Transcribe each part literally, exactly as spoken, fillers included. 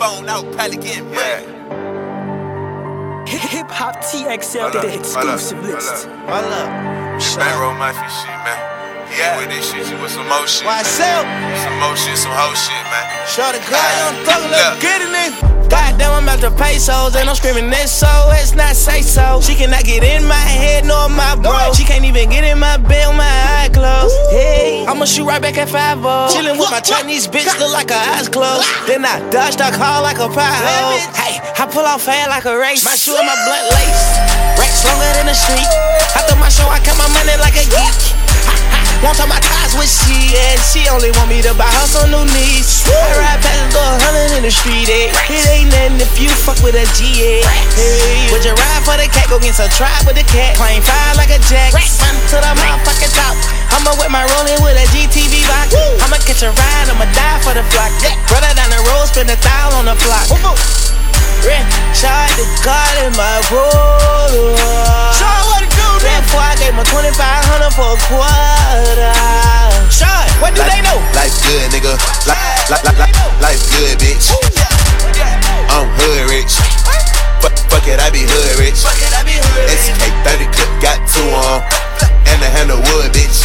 phone out, probably getting money. Hip Hop T X L, the exclusive list. Hold up. Bankroll Mafia shit, man. Yeah, with this shit, you with some more shit. Why sell? Some more shit, some whole shit, man. Shut the guy on thug, let's get it in. Goddamn, I'm about to pay souls, and I'm screaming this so, it's not say so. She cannot get in my head nor my bro. She can't even get in my bed with my eyes closed. Hey, I'ma shoot right back at five oh. Chillin' with my Chinese bitch, look like her eyes closed. Then I dodge the call like a pothole. Hey, I pull off fast like a race. My shoe and my blunt lace. Racks longer than the street. After my show, I count my money like a geek. Won't talk my ties with she, and she only want me to buy her some new knees. I ride past and go a hundred in the street, eh? It ain't nothing if you fuck with a G, eh? Hey, would you ride for the cat? Go get some tribe with the cat. Claim five like a jack. Run to the motherfucking top. I'ma with my rolling with a G T V box. I'ma catch a ride, I'ma die for the flock. Brother down the road, spend a thou on the flock. Rent, shot the God in my road. Show what it do, then. Before I gave my twenty-five hundred for a quarter. Sean, what do life, they know? Life good, nigga. Life, life, life, life, life good, bitch. I'm hood rich. Fuck, fuck it, I be hood rich. S K thirty clip got two on, and a handle wood, bitch.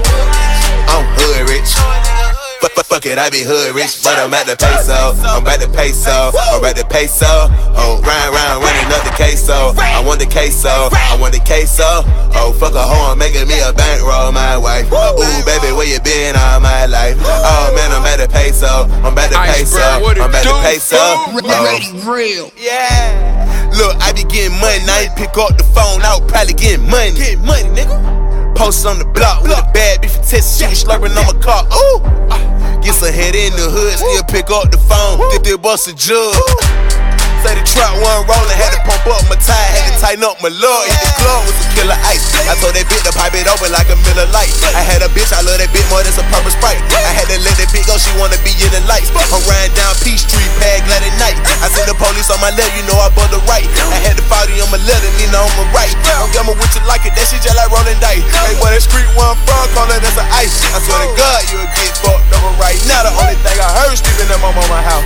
I'm hood rich. Fuck, fuck, fuck it, I be hood rich, but I'm at the peso. I'm at the peso. I'm at the peso. Oh, round, round, running up the queso. I want the queso. I want the queso. Oh, fuck a hoe, I'm making me a bankroll, my wife. Ooh, baby, where you been all my life? Oh man, I'm at the peso. I'm at the peso. I'm at the peso. Oh. Real. Yeah. Look, I be getting money. Now you pick up the phone, I was probably getting money. Get money, nigga. Post on the block with a bad bitch for test shit, slurping on my car. Ooh, get some head in the hood, still pick up the phone. Did they bust a jug? Say the truck wasn't rolling, had to pump up my tire, had to tighten up my lug. Hit the club with some killer ice. I told that bitch to pipe it open like a Miller Lite. I had a bitch, I love that bitch more than some purple Sprite. I had to let that bitch go, she wanna be in the lights. I'm riding down Peachtree, pad glad at night. I seen the police on my left, you know I bought the right. I had the forty on my left and Nina on my right. I'm gamma with you like it, that shit just like rolling dice. Hey, where that street one from, call it that's an ice. I swear to God, you'll get fucked over right now. The only thing I heard sleeping in my mama's house.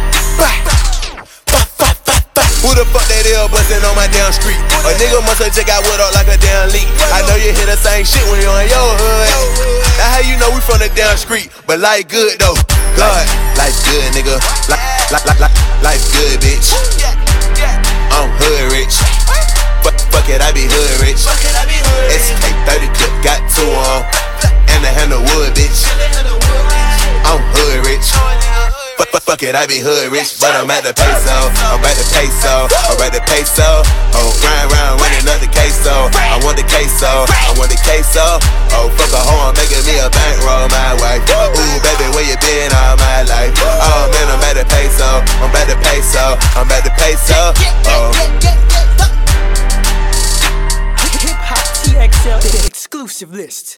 Who the fuck that is bustin' on my damn street? A nigga must have just got wood up like a damn leak. I know you hear the same shit when you on your hood. Now how you know we from the damn street? But life good though. God, life good, nigga. Life, life, life, life, life good, bitch. I'm hood rich. Fuck, fuck it, I be hood rich. S K thirty clip got two on, and a handle wood, bitch. I'm hood rich. Fuck, fuck, fuck it, I be hood rich, but I'm at the peso. I'm at the peso. I'm at the peso. Oh, round, round, running up the queso. I want the queso. I want the queso. Oh, fuck a hoe, I'm making me a bankroll, my wife. Ooh, baby, where you been all my life? Oh man, I'm at the peso. I'm at the peso. I'm at the peso. Oh. Hip Hop T X L, the exclusive list.